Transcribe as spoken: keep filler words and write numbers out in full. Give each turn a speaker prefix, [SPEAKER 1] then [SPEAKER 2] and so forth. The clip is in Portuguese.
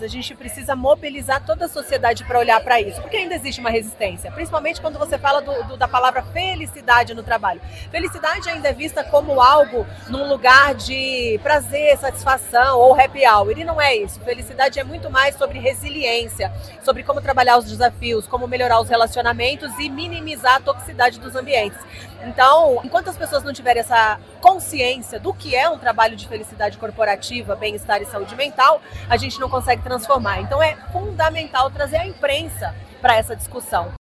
[SPEAKER 1] A gente precisa mobilizar toda a sociedade para olhar para isso, porque ainda existe uma resistência, principalmente quando você fala do, do, da palavra felicidade no trabalho. Felicidade ainda é vista como algo num lugar de prazer, satisfação ou happy hour, e não é isso. Felicidade é muito mais sobre resiliência, sobre como trabalhar os desafios, como melhorar os relacionamentos e minimizar a toxicidade dos ambientes. Então, enquanto as pessoas não tiverem essa consciência do que é um trabalho de felicidade corporativa, bem-estar e saúde mental, a gente não consegue transformar. Então é fundamental trazer a imprensa para essa discussão.